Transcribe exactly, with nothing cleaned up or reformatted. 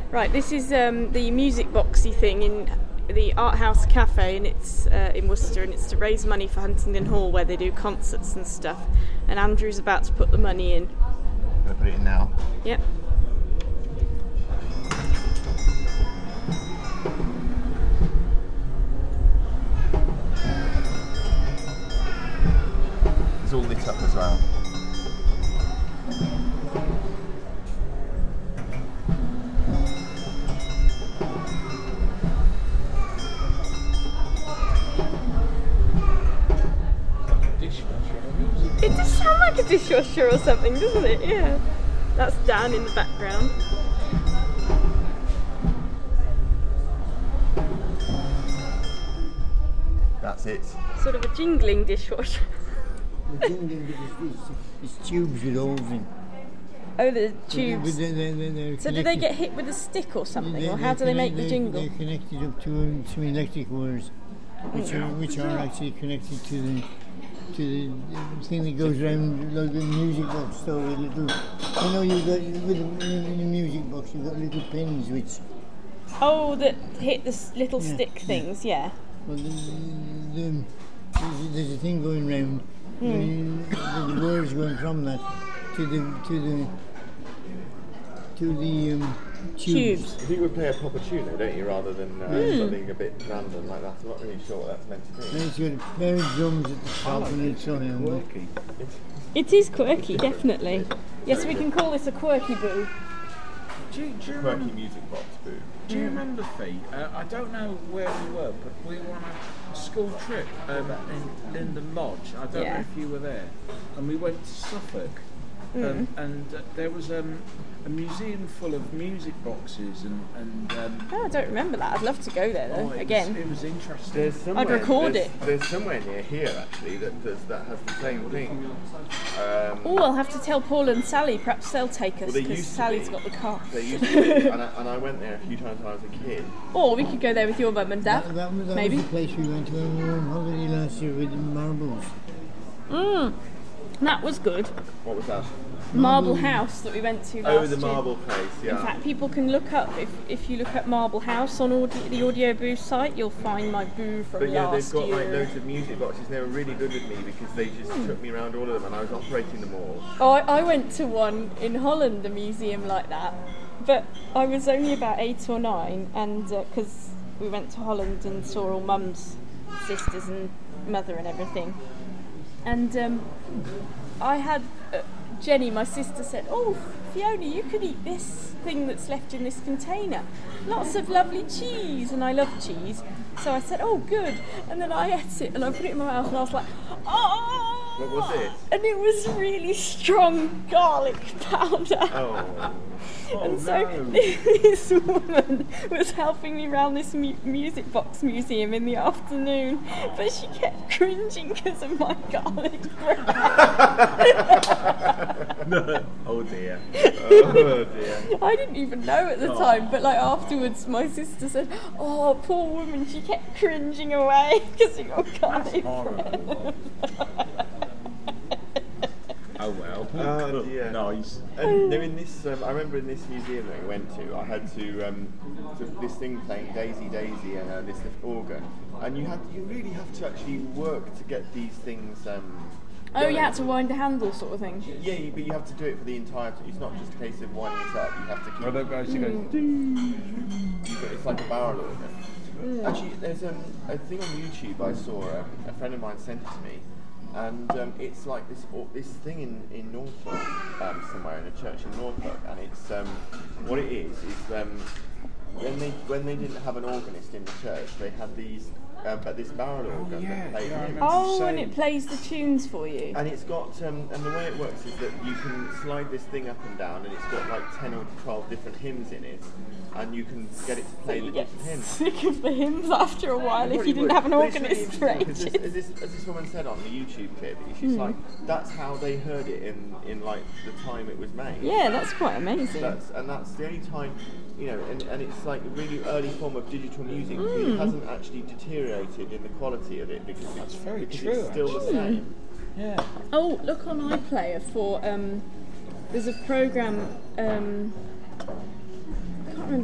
Right, this is um, the music boxy thing in the Art House Cafe, and it's uh, in Worcester, and it's to raise money for Huntingdon Hall where they do concerts and stuff. And Andrew's about to put the money in. I'm gonna put it in now. Yep. It's all lit up as well. It does sound like a dishwasher or something, doesn't it? Yeah. That's Dan in the background. That's it. Sort of a jingling dishwasher. The jingling is, is, is tubes with holes in. Oh, the tubes. But they're, they're, they're So do they get hit with a stick or something, or how do they make the jingle? They're connected up to some electric wires, which are which are actually connected to the to the thing that goes around like the music box. So a little, you know, you got with the, in the music box, you've got little pins which. Oh, that hit the s- little Yeah, stick yeah. things, yeah. Well, the, the, the, there's, there's a thing going round. Mm. The, the wires going from that to the to the to the um, tubes. Tubes. I think we play a proper tune though, don't you, rather than uh, Mm. something a bit random like that. I'm not really sure what that's meant to And do. it's got a pair of drums at the top and it's on it. Quirky. It is quirky, definitely. Yes, we can call this a quirky boo. Do you, do you Quirky remember, music box, boo. do you remember Fee? Uh, I don't know where we were, but we were on a school trip um, in Linden Lodge. I don't Yeah. know if you were there. And we went to Suffolk. Um, and uh, there was um, a museum full of music boxes and, and um, Oh, I don't remember that. I'd love to go there though. oh, it Again. was, it was interesting. There's somewhere, record there's, it. There's somewhere near here actually that does that has the same thing. Um, Oh, I'll have to tell Paul and Sally. Perhaps they'll take us Well, they because used to Sally's be. got the car. There used to be, and I, and I went there a few times when I was a kid. Or we could go there with your mum and dad. That, that, was, that Maybe. was the place we went to when we were on holiday last year with the marbles. Mm. That was good. What was that? Marble House that we went to last Oh, the year. marble place, yeah. In fact, people can look up, if, if you look at Marble House on audio, the Audio Boo site, you'll find my boo from But yeah, they've last got year. like loads of music boxes. They were really good with me because they just Hmm. took me around all of them, and I was operating them all. Oh, I, I went to one in Holland, a museum like that, but I was only about eight or nine, and because uh, we went to Holland and saw all Mum's sisters and mother and everything, and um, I had uh, Jenny, my sister, said, "Oh, Fiona, you could eat this thing that's left in this container. Lots of lovely cheese," and I love cheese. So I said, "Oh, good." And then I ate it and I put it in my mouth and I was like, "Oh!" What was it? And it was really strong garlic powder. Oh. And so this woman was helping me around this mu- music box museum in the afternoon, but she kept cringing because of my garlic breath. Oh dear. Oh dear. I didn't even know at the time, but like afterwards my sister said, "Oh, poor woman, she kept cringing away because of your garlic breath." Oh well. Oh dear. Nice. And no, in this, um, I remember in this museum that we went to, I had to, um, to this thing playing Daisy Daisy and uh, this little organ, and you had, you really have to actually work to get these things. Um, Oh, you going. had to wind the handle sort of thing. Yeah, you, but you have to do it for the entire. It's not just a case of winding it up. You have to keep. Well, that actually goes. You've got- It's like a barrel organ. Actually, there's um, a thing on YouTube I saw. Um, a friend of mine sent it to me, and um, it's like this or, this thing in in Norfolk, um, somewhere in a church in Norfolk, and it's um, what it is is um, when they when they didn't have an organist in the church, they had these. Um, but this barrel organ yeah, that played yeah, I hymns. remember. Oh, and Same. it plays the tunes for you. And it's got, um, and the way it works is that you can slide this thing up and down, and it's got like ten or twelve different hymns in it, and you can get it to play the You get different hymns. sick of the hymns after a while if Probably you didn't would. have an But it's really organist for interesting, 'cause ages. this, as, this, as this woman said on the YouTube clip, she's Hmm. like, that's how they heard it in, in like the time it was made. Yeah, that's quite amazing. That's, and that's the only time, you know, and, and it's like a really early form of digital music. Mm. It hasn't actually deteriorated in the quality of it because That's it's, very because true, it's still the actually. same. Yeah. Oh, look on iPlayer for um, there's a program. Um,